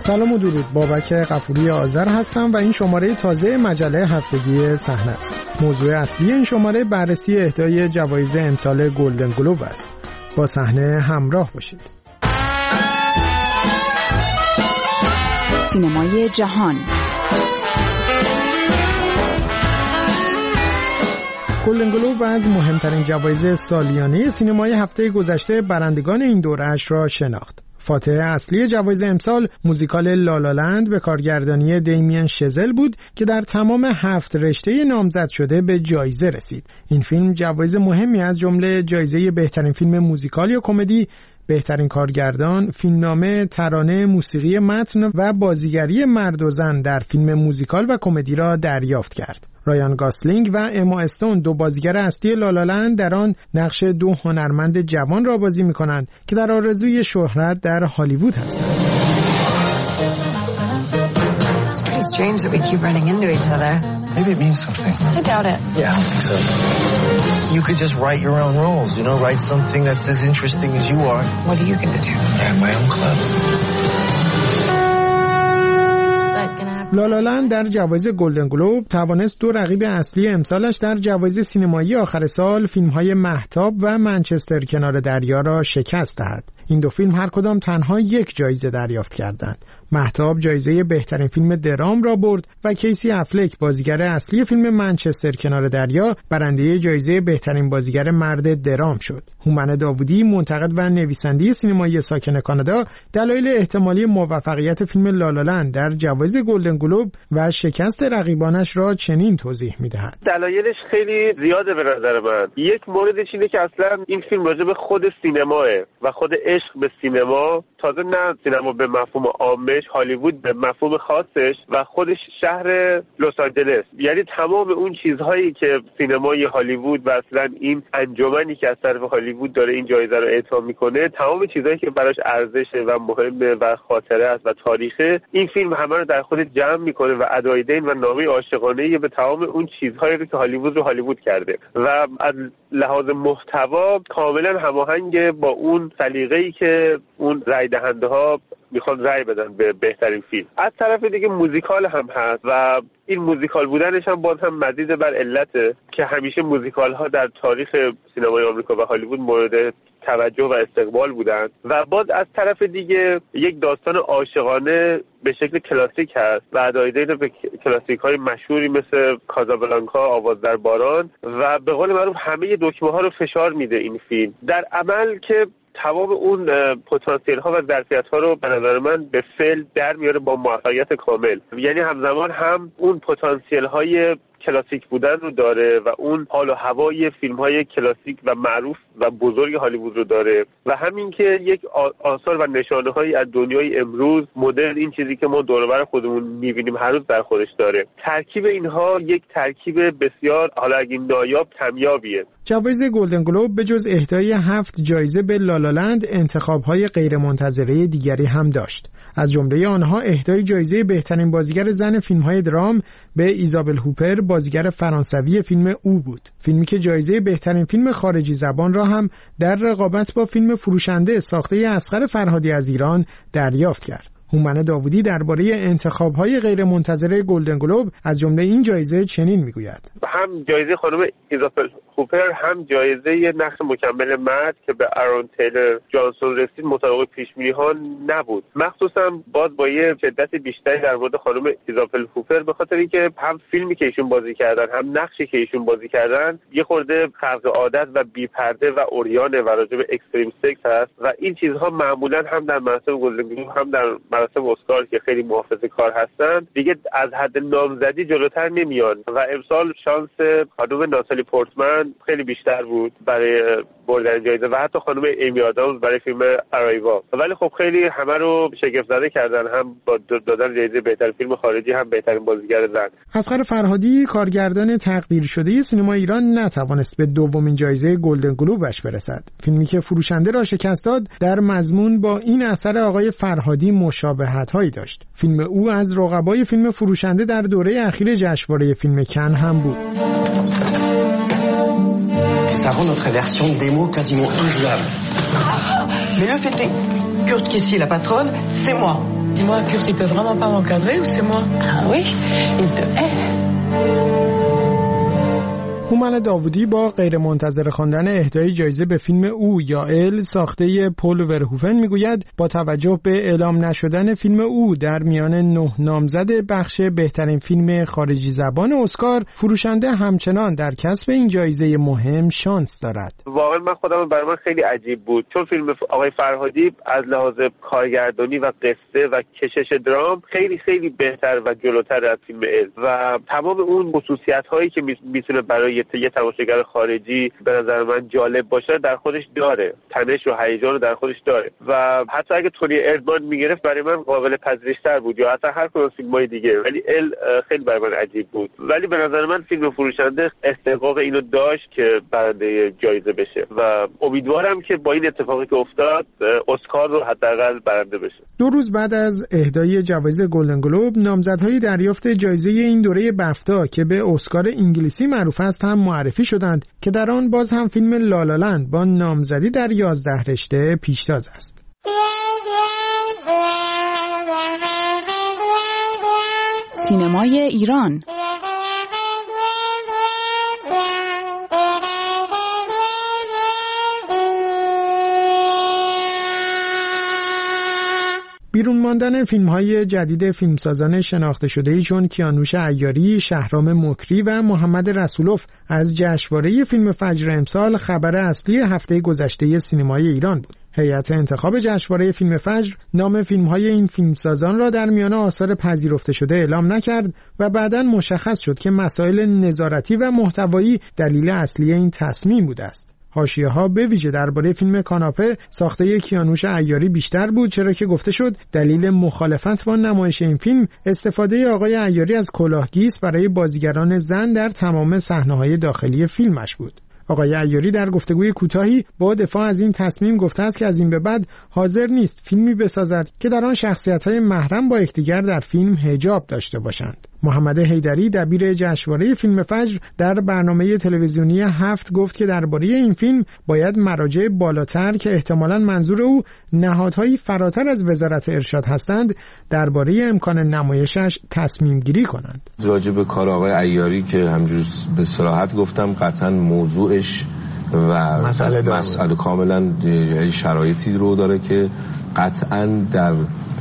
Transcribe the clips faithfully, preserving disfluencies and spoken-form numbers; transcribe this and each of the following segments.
سلام و درود، بابک غفوری آذر هستم و این شماره تازه مجله هفتگی صحنه است. موضوع اصلی این شماره بررسی اهدای جوایز امسال گلدن گلوب است. با صحنه همراه باشید. سینمای جهان. گلدن گلوب از مهمترین جوایز سالیانه سینمای هفته گذشته برندگان این دوره‌اش را شناخت. فاتح اصلی جوایز امسال موزیکال لالالند به کارگردانی دیمین شزل بود که در تمام هفت رشته نامزد شده به جایزه رسید. این فیلم جوایز مهمی از جمله جایزه بهترین فیلم موزیکال یا کمدی، بهترین کارگردان، فیلمنامه، ترانه، موسیقی متن و بازیگری مرد و زن در فیلم موزیکال و کمدی را دریافت کرد. رایان گاسلینگ و اما استون، دو بازیگر اصلی لالالند، در آن نقش دو هنرمند جوان را بازی می‌کنند که در آرزوی شهرت در هالیوود هستند. It's strange that we keep running into each other. Maybe it means something. I doubt it. Yeah, I don't think so. You could just write your own roles, you know, write something that's as interesting as you are. What are you going to do? I have my own club. لالالند در جوایز گلدن گلوب توانست دو رقیب اصلی امسالش در جوایز سینمایی آخر سال، فیلم‌های مهتاب و منچستر کنار دریا را شکست دهد. این دو فیلم هر کدام تنها یک جایزه دریافت کردند. مهتاب جایزه بهترین فیلم درام را برد و کیسی افلک، بازیگر اصلی فیلم منچستر کنار دریا، برنده جایزه بهترین بازیگر مرد درام شد. هومن داوودی، منتقد و نویسنده سینمایی ساکن کانادا، دلایل احتمالی موفقیت فیلم لالالند در جوایز گلدن گلوب و شکست رقیبانش را چنین توضیح می‌دهد. دلایلش خیلی زیاده به نظر من. یک موردش اینه که اصلا این فیلم راجع به خود سینماه و خود عشق به سینما، تازه نه سینما به مفهوم عامش، هالیوود به مفهوم خاصش و خودش شهر لس آنجلس، یعنی تمام اون چیزهایی که سینمای هالیوود و اصلا این انجمنی که از طرف هالیوود داره این جایزه رو اعطا میکنه، تمام چیزهایی که براش ارزشه و مهمه و خاطره است و تاریخه، این فیلم همه رو در خودش جمع میکنه و ادای دین و نامه عاشقانه به تمام اون چیزهایی که هالیوود رو هالیوود کرده و از لحاظ محتوا کاملا هماهنگ با اون سلیقه‌ای که اون رای دهنده ها میخوان رای بدن به بهترین فیلم. از طرف دیگه موزیکال هم هست و این موزیکال بودنش هم باز هم مزید بر علته که همیشه موزیکال ها در تاریخ سینمای آمریکا و هالیوود مورد توجه و استقبال بودن و باز از طرف دیگه یک داستان عاشقانه به شکل کلاسیک هست و ادای دین به کلاسیک های مشهوری مثل کازابلانکا، آواز در باران و به قول معروف همه دکمه ها رو فشار میده این فیلم. در عمل که تمام اون پتانسیل ها و ظرفیت ها رو به نظر من به فعل در میاره با موفقیت کامل، یعنی همزمان هم اون پتانسیل های کلاسیک بودن رو داره و اون حال و هوای فیلم های کلاسیک و معروف و بزرگ هالیوود رو داره و همین که یک آثار و نشانه هایی از دنیای امروز مدرن، این چیزی که ما دور و بر خودمون میبینیم هر روز در خودش داره. ترکیب اینها یک ترکیب بسیار حالا اگه نایاب کمیابیه. جوایز گلدن گلوب به جز اهدای هفت جایزه به لالالند، انتخاب‌های غیرمنتظره دیگری هم داشت. از جمله آنها اهدای جایزه بهترین بازیگر زن فیلم‌های درام به ایزابل هوپر، بازیگر فرانسوی فیلم او بود. فیلمی که جایزه بهترین فیلم خارجی زبان را هم در رقابت با فیلم فروشنده ساخته اصغر فرهادی از ایران دریافت کرد. هومن داوودی درباره انتخاب‌های غیرمنتظره گلدن گلوب از جمله این جایزه چنین میگوید: هم جایزه خانم ایزابل هوپر، هم جایزه نقش مکمل مرد که به آرون تیلر جانسون رسید مطابق پیش‌بینی‌ها نبود. مخصوصا باز با یه شدت بیشتری در مورد خانم ایزابل هوپر، به خاطر اینکه هم فیلمی که ایشون بازی کردن هم نقشی که ایشون بازی کردن یه خورده خارق عادت و بی‌پرده و عریانه و راجع به اکستریم سکس هست و این چیزها معمولاً هم در مراسم گلدن گلوب هم در مراسم اسکار که خیلی محافظه‌کار هستن دیگه از حد نامزدی جلوتر نمیان و امسال شانس خانم ناتالی پورتمن خیلی بیشتر بود برای بردن جایزه و حتی خانم ایمی آدامز برای فیلم ارایوا، ولی خب خیلی همه رو شگفت زده کردن، هم با دادن جایزه بهترین فیلم خارجی هم بهترین بازیگر زن. اصغر فرهادی، کارگردان تقدیر شده سینما ایران، نتوانست به دومین جایزه گلدن گلوبش برسد. فیلمی که فروشنده را شکست داد در مضمون با این اثر آقای فرهادی مشابهت‌هایی داشت. فیلم او از رقبای فیلم فروشنده در دوره اخیر جشنواره فیلم کن هم بود. Ça rend notre version démo quasiment injouable. Mais le fait est Kurt qui ici la patronne, c'est moi. Dis-moi, Kurt, il peut vraiment pas m'encadrer ou c'est moi? Ah oui, il te hait. هومن داوودی با غیرمنتظره خواندن اهدای جایزه به فیلم او یا ال ساخته پل ورهوفن میگوید با توجه به اعلام نشدن فیلم او در میان نه نامزد بخش بهترین فیلم خارجی زبان اسکار، فروشنده همچنان در کسب این جایزه مهم شانس دارد. واقعا من خودم برای من خیلی عجیب بود، چون فیلم آقای فرهادی از لحاظ کارگردانی و قصه و کشش درام خیلی خیلی بهتر و جلوتر از فیلم ال و تمام اون خصوصیت‌هایی که میتونه برای یه تماشاگر خارجی به نظر من جالب باشه در خودش داره، تنش و هیجان رو در خودش داره و حتی اگه تونی اردمان میگرفت برای من قابل پذیرش‌تر بود یا حتی هر کدوم فیلم‌های دیگه، ولی ال خیلی برای من عجیب بود. ولی به نظر من فیلم فروشنده استحقاق اینو داشت که برنده جایزه بشه و امیدوارم که با این اتفاقی که افتاد اسکار رو حداقل برنده بشه. دو روز بعد از اهدای جایزه گلدن گلوب، نامزدهای دریافت جایزه این دوره بفتا که به اسکار انگلیسی معروف است هم معرفی شدند که در آن باز هم فیلم لالالند با نامزدی در یازده رشته پیشتاز است. سینمای ایران. بیرون ماندن فیلم‌های جدید فیلمسازان شناخته شده‌ای چون کیانوش عیاری، شهرام مکری و محمد رسولوف از جشنواره فیلم فجر امسال خبر اصلی هفته گذشته سینمای ایران بود. هیئت انتخاب جشنواره فیلم فجر نام فیلم‌های این فیلمسازان را در میان آثار پذیرفته شده اعلام نکرد و بعداً مشخص شد که مسائل نظارتی و محتوایی دلیل اصلی این تصمیم بوده است. حاشیه‌ها به ویژه درباره فیلم کاناپه ساخته کیانوش عیاری بیشتر بود، چرا که گفته شد دلیل مخالفت با نمایش این فیلم استفاده آقای عیاری از کلاهگیس برای بازیگران زن در تمام صحنه‌های داخلی فیلمش بود. آقای عیاری در گفتگوی کوتاهی با دفاع از این تصمیم گفته است که از این به بعد حاضر نیست فیلمی بسازد که در آن شخصیت‌های محرم با یکدیگر در فیلم حجاب داشته باشند. محمد حیدری دبیر جشنواره فیلم فجر در برنامه تلویزیونی هفت گفت که درباره این فیلم باید مراجع بالاتر که احتمالاً منظور او نهادهایی فراتر از وزارت ارشاد هستند درباره امکان نمایشش تصمیم گیری کنند. راجع به کار آقای عیاری که همجور به صراحت گفتم قطعاً موضوعش و مسئله, مسئله کاملاً شرایطی رو داره که قطعاً در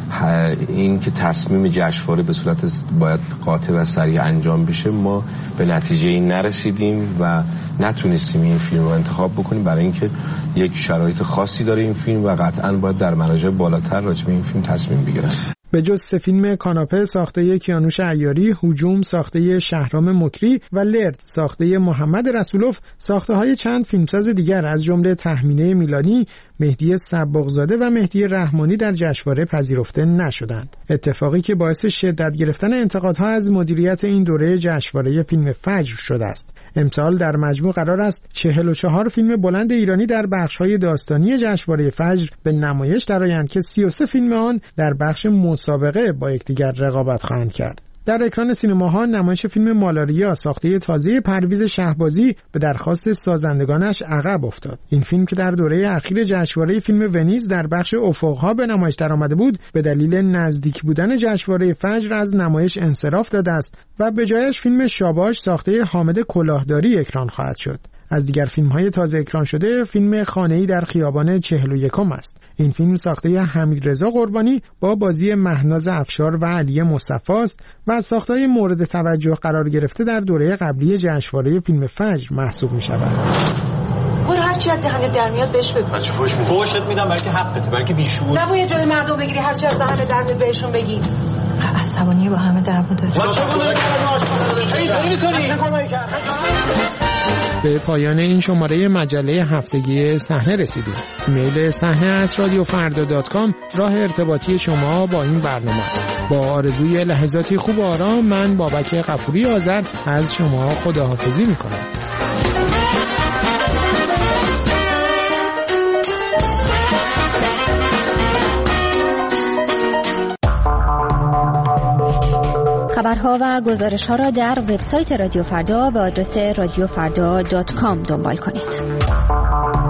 این که تصمیم جشنواره به صورت باید قاطع و سریع انجام بشه ما به نتیجه این نرسیدیم و نتونستیم این فیلم رو انتخاب بکنیم برای اینکه یک شرایط خاصی داره این فیلم و قطعاً باید در مراجع بالاتر راجع به این فیلم تصمیم بگیرن. به جز سه فیلم کاناپه ساخته کیانوش عیاری، هجوم ساخته شهرام مکری و لرد ساخته محمد رسولوف، ساخته های چند فیلمساز دیگر از جمله تهمینه میلانی، مهدی صباغزاده و مهدی رحمانی در جشنواره پذیرفته نشدند. اتفاقی که باعث شدت گرفتن انتقادها از مدیریت این دوره جشنواره فیلم فجر شده است. امسال در مجموع قرار است چهل و چهار فیلم بلند ایرانی در بخش‌های داستانی جشنواره فجر به نمایش درآیند که سی و سه فیلم آن در بخش مسابقه با یکدیگر رقابت خواهند کرد. در اکران سینماها نمایش فیلم مالاریا ساخته تازه پرویز شهبازی به درخواست سازندگانش عقب افتاد. این فیلم که در دوره اخیر جشنواره فیلم ونیز در بخش افق‌ها به نمایش درآمده بود، به دلیل نزدیک بودن جشنواره فجر از نمایش انصراف داده است و به جایش فیلم شاباش ساخته حامد کلاهداری اکران خواهد شد. از دیگر فیلم‌های تازه اکران شده فیلم خانه‌ای در خیابان چهل و یکم است. این فیلم ساخته حمیدرضا قربانی با بازی مهناز افشار و علی مصطفی است و از ساخته‌های مورد توجه قرار گرفته در دوره قبلی جشنواره فیلم فجر محسوب می‌شود. برو هر چی از دهنت در میاد بهش بگو. بچه فوش میدم. فوشت میدم بلکه حقته، بلکه بیشعور. نباید جلوی مردم بگیری هر چی از دهنت در میاد بهشون بگی. عصبانی با همه دعوا داره. بچه می‌کنی؟ به پایان این شماره مجله هفتگی صحنه رسیدیم. ایمیل صحنه ات رادیو فردا دات کام راه ارتباطی شما با این برنامه است. با آرزوی لحظاتی خوب و آرام من بابک غفوری آذر از شما خداحافظی می‌کنم. خبرها و گزارش‌ها را در وبسایت رادیو فردا به آدرس رادیو فردا دات کام دنبال کنید.